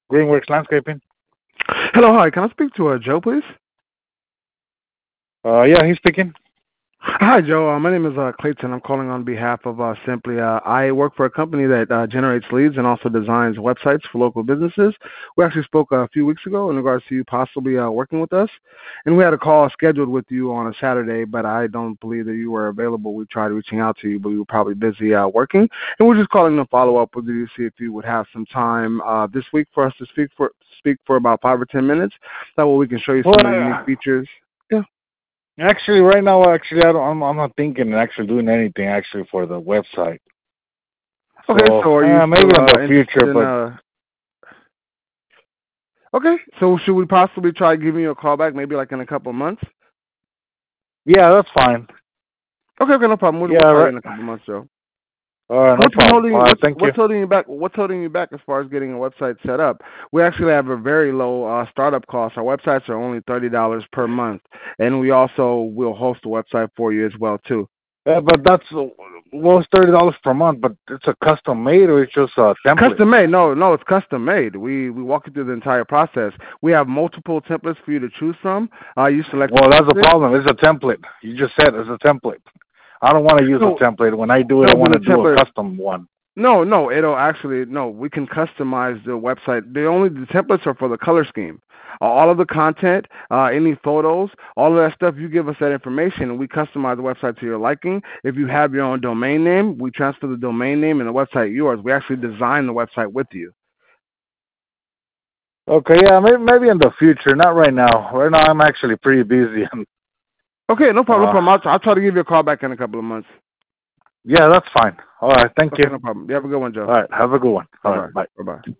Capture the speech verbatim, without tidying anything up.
Greenworks Landscaping. Hello, hi. Can I speak to uh, Joe, please? Uh, yeah, he's speaking. Hi, Joe. Uh, my name is uh, Clayton. I'm calling on behalf of uh, Simply. Uh, I work for a company that uh, generates leads and also designs websites for local businesses. We actually spoke a few weeks ago in regards to you possibly uh, working with us, and we had a call scheduled with you on a Saturday, but I don't believe that you were available. We tried reaching out to you, but you were probably busy uh, working, and we're just calling to follow up with you to see if you would have some time uh, this week for us to speak for speak for about five or ten minutes. That way we can show you Well, some of the unique uh, features. Yeah. actually, right now, actually, I don't, I'm, I'm not thinking of actually doing anything actually for the website. Okay, So so are you uh, maybe still in uh, the interested future, in but uh? Okay, so should we possibly try giving you a call back, maybe like in a couple of months? yeah, that's fine. Okay, okay, no problem. We'll, we'll Yeah, try you right. in a couple of months, Joe. All right, So no what's been problem. holding All you? right, What's thank you. what's holding you back? What's holding you back as far as getting a website set up? We actually have a very low uh, startup cost. Our websites are only thirty dollars per month, and we also will host a website for you as well too. Yeah, but that's uh, well, it's thirty dollars per month, but it's a custom made or it's just a template. Custom made? No, no, it's custom made. We we walk you through the entire process. We have multiple templates for you to choose from. Uh, you select a Well, that's the template. problem. It's a template. You just said it's a template. I don't want to use a No, template. When I do it, I no, but want the to do a template. custom one. No, no, it'll actually no. We can customize the website. The only the templates are for the color scheme. Uh, all of the content, uh, any photos, all of that stuff. You give us that information, and we customize the website to your liking. If you have your own domain name, we transfer the domain name and the website yours. We actually design the website with you. Okay, yeah, maybe maybe in the future, not right now. Right now, I'm actually pretty busy. And, Okay, no problem. No uh, problem. I'll, I'll try to give you a call back in a couple of months. yeah, that's fine. All right, thank you. Okay, no problem. You have a good one, Joe. All right, have a good one. Bye All right, bye. bye. Bye bye.